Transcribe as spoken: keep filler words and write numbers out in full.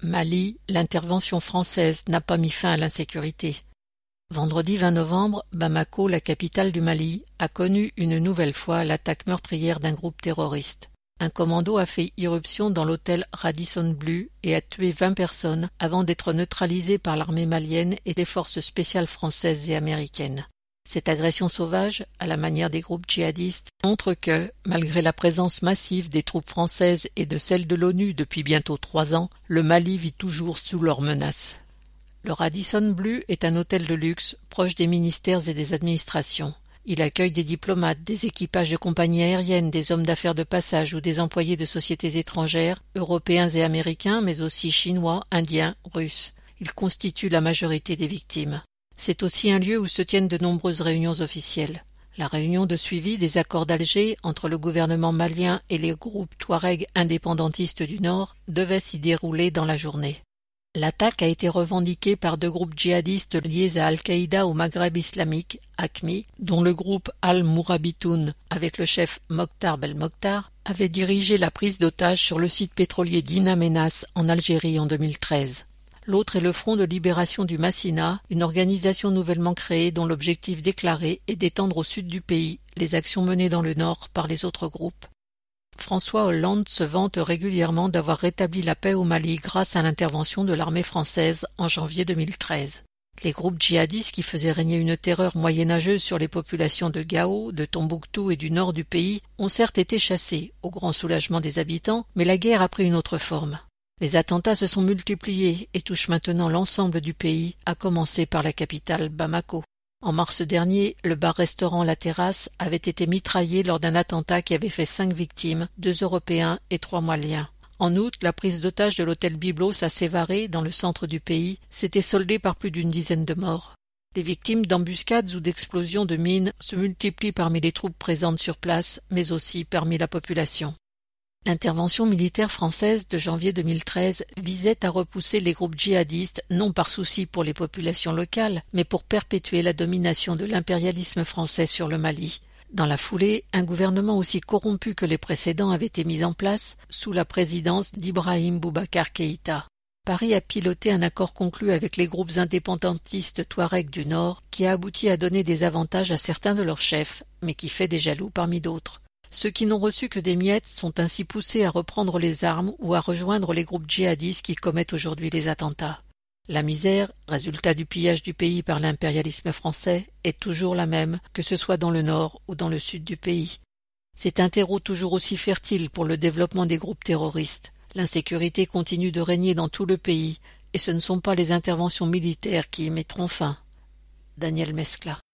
Mali, l'intervention française n'a pas mis fin à l'insécurité. Vendredi vingt novembre, Bamako, la capitale du Mali, a connu une nouvelle fois l'attaque meurtrière d'un groupe terroriste. Un commando a fait irruption dans l'hôtel Radisson Blu et a tué vingt personnes avant d'être neutralisé par l'armée malienne et des forces spéciales françaises et américaines. Cette agression sauvage, à la manière des groupes djihadistes, montre que, malgré la présence massive des troupes françaises et de celles de l'ONU depuis bientôt trois ans, le Mali vit toujours sous leurs menaces. Le Radisson Blu est un hôtel de luxe, proche des ministères et des administrations. Il accueille des diplomates, des équipages de compagnies aériennes, des hommes d'affaires de passage ou des employés de sociétés étrangères, européens et américains, mais aussi chinois, indiens, russes. Il constitue la majorité des victimes. C'est aussi un lieu où se tiennent de nombreuses réunions officielles. La réunion de suivi des accords d'Alger entre le gouvernement malien et les groupes Touareg indépendantistes du Nord devait s'y dérouler dans la journée. L'attaque a été revendiquée par deux groupes djihadistes liés à Al-Qaïda au Maghreb islamique, A Q M I, dont le groupe Al-Mourabitoun, avec le chef Mokhtar Belmokhtar, avait dirigé la prise d'otages sur le site pétrolier d'In Amenas en Algérie en deux mille treize. L'autre est le Front de libération du Massina, une organisation nouvellement créée dont l'objectif déclaré est d'étendre au sud du pays les actions menées dans le nord par les autres groupes. François Hollande se vante régulièrement d'avoir rétabli la paix au Mali grâce à l'intervention de l'armée française en janvier deux mille treize. Les groupes djihadistes qui faisaient régner une terreur moyenâgeuse sur les populations de Gao, de Tombouctou et du nord du pays ont certes été chassés, au grand soulagement des habitants, mais la guerre a pris une autre forme. Les attentats se sont multipliés et touchent maintenant l'ensemble du pays, à commencer par la capitale Bamako. En mars dernier, le bar-restaurant La Terrasse avait été mitraillé lors d'un attentat qui avait fait cinq victimes, deux Européens et trois Maliens. En août, la prise d'otage de l'hôtel Byblos à Sévaré, dans le centre du pays, s'était soldée par plus d'une dizaine de morts. Les victimes d'embuscades ou d'explosions de mines se multiplient parmi les troupes présentes sur place, mais aussi parmi la population. L'intervention militaire française de janvier deux mille treize visait à repousser les groupes djihadistes non par souci pour les populations locales, mais pour perpétuer la domination de l'impérialisme français sur le Mali. Dans la foulée, un gouvernement aussi corrompu que les précédents avait été mis en place sous la présidence d'Ibrahim Boubacar Keïta. Paris a piloté un accord conclu avec les groupes indépendantistes Touareg du Nord qui a abouti à donner des avantages à certains de leurs chefs, mais qui fait des jaloux parmi d'autres. Ceux qui n'ont reçu que des miettes sont ainsi poussés à reprendre les armes ou à rejoindre les groupes djihadistes qui commettent aujourd'hui les attentats. La misère, résultat du pillage du pays par l'impérialisme français, est toujours la même, que ce soit dans le nord ou dans le sud du pays. C'est un terreau toujours aussi fertile pour le développement des groupes terroristes. L'insécurité continue de régner dans tout le pays, et ce ne sont pas les interventions militaires qui y mettront fin. Daniel Mescla.